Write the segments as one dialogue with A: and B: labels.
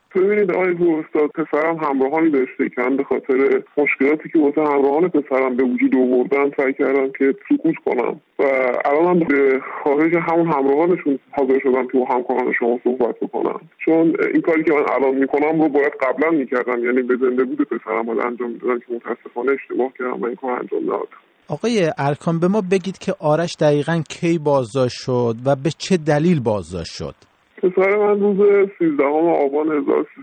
A: ببینید آقای استاد، پسرم همراهانی داشته که من به خاطر مشکلاتی که واسه همراهان پسرم به وجود آوردن سعی کردم که سکوت کنم و الان هم به خارج همون همراهانشون حاضر شدم که با همکاران شما صحبت بکنم، چون این کاری که من الان میکنم رو باید قبلا میکردم، یعنی به زنده بود پسرم باید انجام میدادم که متاسفانه اشتباه کردم و این کار انجام ندادم.
B: آقای ارکان، به ما بگید که آرش دقیقاً کی بازداشت شد و به چه دلیل بازداشت شد؟
A: پسر من روز 13 آبان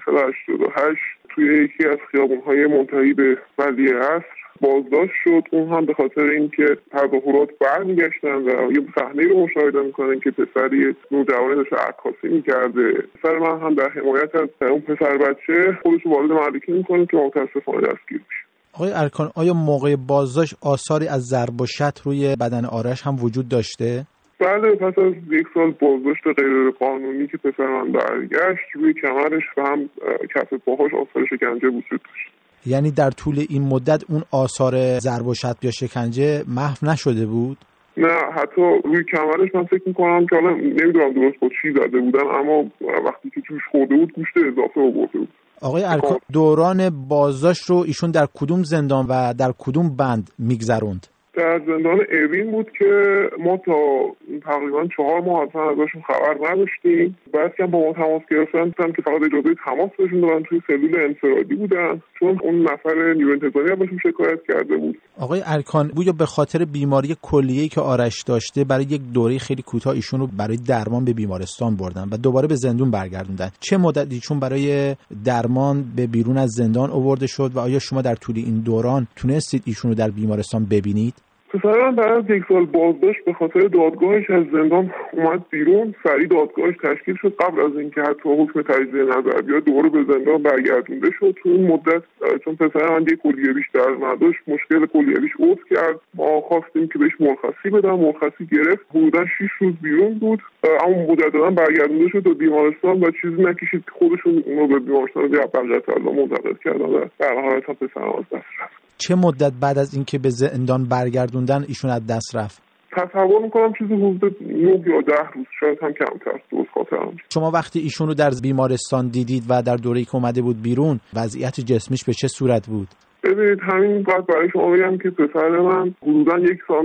A: 1388 توی یکی از خیابون‌های منتهی به ولی عصر بازداشت شد. اون هم به خاطر اینکه تظاهرات برمیگشتن و یه صحنه‌ای رو مشاهده می‌کنن که پسری نوجوانی داشته عکاسی می‌کرده. پسر من هم در حمایت از اون پسر بچه خودش رو وارد معرکه می‌کنه که متأسفانه دستگیر میشه.
B: آقای ارکان، آیا موقع بازداشت آثاری از ضرب و شتم روی بدن آرش هم وجود داشته؟
A: بله، پس از 1 سال بازداشت غیر قانونی که پسر من برگشت، روی کمرش و هم کف پاهاش آثار شکنجه وجود داشت.
B: یعنی در طول این مدت اون آثار ضرب و شتم یا شکنجه محو نشده بود؟
A: نه، حتی روی کمرش من فکر میکنم که حالا نمیدونم درست با چی زده بودن، اما وقتی که توش خورده بود گوشت اضافه آورده بود.
B: آقای ارکان، دوران بازداشت رو ایشون در کدوم زندان و در کدوم بند میگذروند؟
A: در زندان اوین بود که ما تا تقریبا 4 ماه اصلا ازشون خبر نداشتیم. بعد که با ما تماس گرفتن که فقط اجازه تماس بهشون دادن، توی سلول انفرادی بودن، چون اون نفر نیروی انتظامی ازشون شکایت کرده بود.
B: آقای ارکان، گویا به خاطر بیماری کلیه‌ای که آرش داشته برای یک دوره خیلی کوتاه ایشون رو برای درمان به بیمارستان بردن و دوباره به زندان برگردوندن. چه مدتی ایشون برای درمان به بیرون از زندان آورده شد و آیا شما در طول این دوران تونستید ایشون رو در بیمارستان ببینید؟
A: پسرم بعد از 1 سال بازداشت به خاطر دادگاهش از زندان اومد بیرون. سریع دادگاهش تشکیل شد قبل از اینکه حتی حکم تجدید نظر بیاد دوباره به زندان برگردونده شد. تو این مدت چون پسرم من یک کلیه بیشتر نداشت، مشکل کلیه‌اش عود کرد. ما خواستیم که بهش مرخصی بدم، مرخصی گرفت. حدوداً 6 روز بیرون بود، اما مجددا برگردونده شد به بیمارستان و چیزی نکشید که خودشون اونو به بیمارستان بقیت الله منتقل کردن و در نهایت پسرم از دست رفت.
B: چه مدت بعد از اینکه به زندان برگردوندن ایشون از دست رفت؟
A: تصور میکنم چیزی حدود 9 یا 10 روز، شاید هم کمتر، درست خاطرم.
B: شما وقتی ایشون رو در بیمارستان دیدید و در دوره‌ای که اومده بود بیرون، وضعیت جسمیش به چه صورت بود؟
A: ببینید، همین باید برای شما بگم که پسر من حدوداً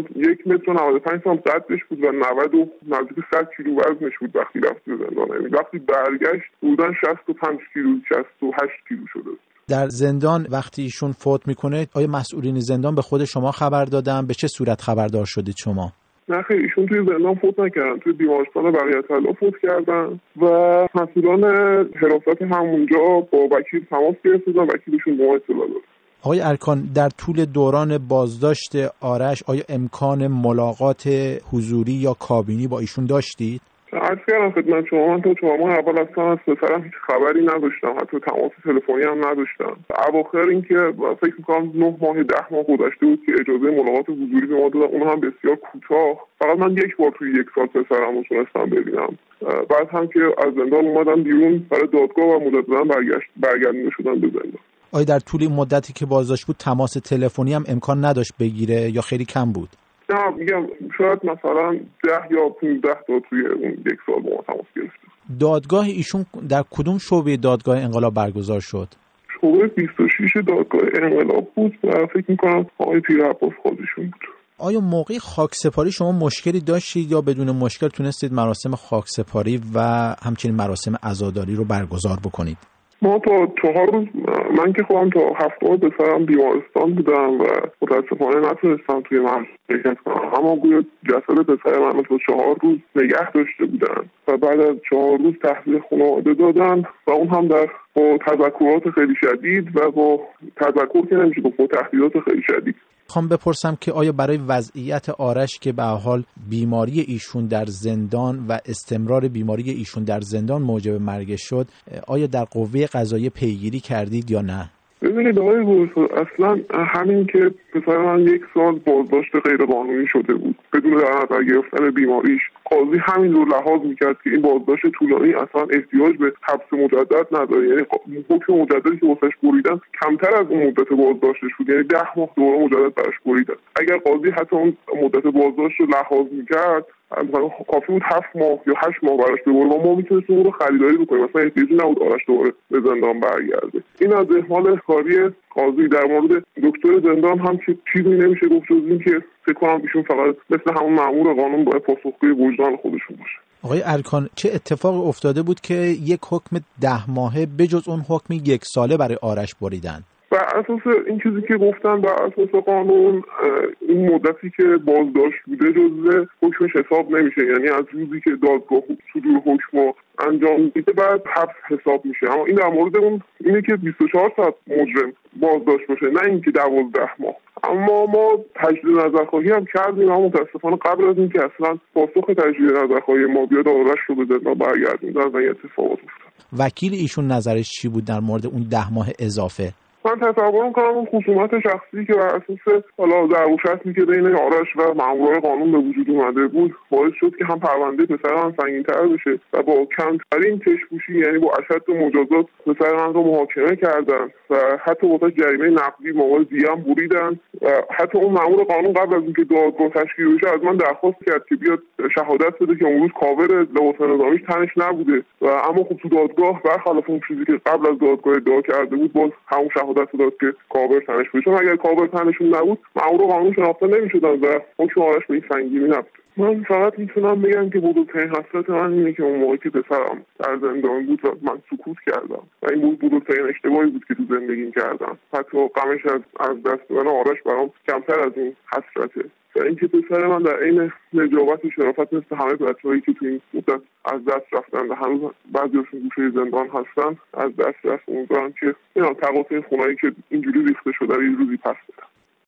A: 1 متر و 95 سانتی قدش بود و 90 و نزدیک 100 کیلو وزنش بود وقتی رفت به زندان. وقتی برگشت حدوداً 65 کیلو 68 کیلو شده بود.
B: در زندان وقتی ایشون فوت میکنه، آیا مسئولین زندان به خود شما خبر دادن؟ به چه صورت خبردار شدید شما؟
A: نه خیر، ایشون توی زندان فوت نکردن، توی بیمارستان بقیت الله فوت کردن و مسئولان حراست همونجا با وکیل تماس گرفتن، وکیلشون به ما اطلاع داد.
B: آقای ارکان، در طول دوران بازداشت آرش آیا امکان ملاقات حضوری یا کابینی با ایشون داشتید؟
A: عرض کردم خدمت شما، من تا 4 ماه اول اصلا از پسرم هیچ خبری نداشتم، حتی تماس تلفنی هم نداشتم. اواخر اینکه فکر می‌کنم 9 ماه 10 ماه گذشته بود که اجازه ملاقات حضوری به ما دادن، اون هم بسیار کوتاه. فقط من 1 بار توی 1 سال پسرم رو تونستم ببینم. بعد هم که از زندان اومدم بیرون برای دادگاه و مجددا برگردونده شدم به زندان.
B: آیا در طول این مدتی که بازداشت بود تماس تلفنی هم امکان نداشت بگیره یا خیلی کم بود؟
A: نه، میگم شاید مثلا 10 یا 15 تا توی اون 1 سال با ما تماس گرفت.
B: دادگاه ایشون در کدوم شعبه دادگاه انقلاب برگزار شد؟
A: شعبه 26 دادگاه انقلاب بود و فکر می‌کنم آقای پیرعباس قاضیشون بود.
B: آیا موقع خاکسپاری شما مشکلی داشتید یا بدون مشکل تونستید مراسم خاکسپاری و همچنین مراسم عزاداری رو برگزار بکنید؟
A: ما تا 4 روز، من که خودم تا 7 روز پسرم بیمارستان بودم و متاسفانه نتونستم توی مراسم شرکت کنم، اما گویا جسد پسر من تا 4 روز نگه داشته بودن و بعد از 4 روز تحویل خانواده دادن و اون هم با تذکرات خیلی شدید و با تذکر که نمیشه با تهدیدات خیلی شدید.
B: خواهم بپرسم که آیا برای وضعیت آرش که به حال بیماری ایشون در زندان و استمرار بیماری ایشون در زندان موجب مرگ شد، آیا در قوه قضاییه پیگیری کردید یا نه؟
A: ببینید آقای بورسو، اصلا همین که پسر من 1 سال بازداشت غیرقانونی شده بود بدون در نظر گرفتن بیماریش، قاضی همین رو لحاظ میکرد که این بازداشت طولانی اصلا احتیاج به حبس مجدد نداره، یعنی حکم مجددی که واسش بریدن کمتر از اون مدت بازداشتش بود، یعنی 10 ماه دوباره مجدد براش بریدن. اگر قاضی حتی اون مدت بازداشت رو لحاظ میکرد کافی بود 7 ماه یا 8 ماه براش ببره و ما میتونستیم اون رو خریداری بکنیم، مثلا احتیاجی نبود آرش دوباره به زندان برگرده. این از اهمال کاری قاضی. در مورد دکتر زندان هم چیزی نمیشه گفت جز این که فکر کنم ایشون فقط مثل همون مأمور قانون باید پاسخگوی وجدان خودشون باشه.
B: آقای ارکان، چه اتفاقی افتاده بود که یک حکم 10 ماهه بجز اون حکم 1 ساله برای آرش بریدن؟
A: بر اساس این چیزی که گفتن، بر اساس قانون این مدتی که بازداشت بوده جزء حکمش حساب نمیشه، یعنی از روزی که دادگاه صدور حکم انجام میده بعد حبس حساب میشه. اما این در مورد اون اینه که 24 ساعت مجرم بازداشت باشه، نه اینکه 12 ماه. اما ما تجدید نظرخواهی هم کردیم، اما متاسفانه قبل از اینکه اصلا پاسخ تجدید نظرخواهی ما بیاد آرش رو به زندان برگردوندن و این اتفاقات افتاد.
B: وکیل ایشون نظرش چی بود در مورد اون 10 ماه اضافه؟
A: من تصور می‌کنم اون خصومت شخصی که بر اساس حالا ضرب‌وشتمی که بین آرش و مامورای قانون به وجود اومده بود باعث شد که هم پرونده پسر من سنگین‌تر بشه و با کمترین چشم‌پوشی، یعنی با اشد مجازات، پسر من رو محاکمه کردن و حتی واسه جریمه نقدی مواد دیگه هم بریدن. و حتی اون مامور قانون قبل از اینکه دادگاه تشکیل بشه از من درخواست کرد که بیاد شهادت بده که اون روز کاور لباس نظامیش تنش نبوده و اما خب تو دادگاه برخلاف اون چیزی که قبل از دادگاه ادعا کرده بود باز همون دست داد که کاور تنش بود، چون اگر کاور تنشون نبود مأمور قانون شناخته نمیشدن و حکم آرش به این سنگینی نبود. من فقط میتونم بگم که بزرگترین حسرت من اینه که اون موقعی که پسرم در زندان بود و من سکوت کردم و این بود بزرگترین اشتباهی بود که تو زندگیم کردم. حتی غمش از دست دادن آرش برام کمتر از این حسرته و اینکه پسر من در عین نجابت و شرافت مثل همه بچه‌هایی که تو این مدت از دست رفتن و هنوز بعضی‌هاشون گوشه زندان هستن از دست رفت. امیدوارم که اینا تقاطع خونه‌ای که اینجوری ریخته شده رو یه روزی پس بدن.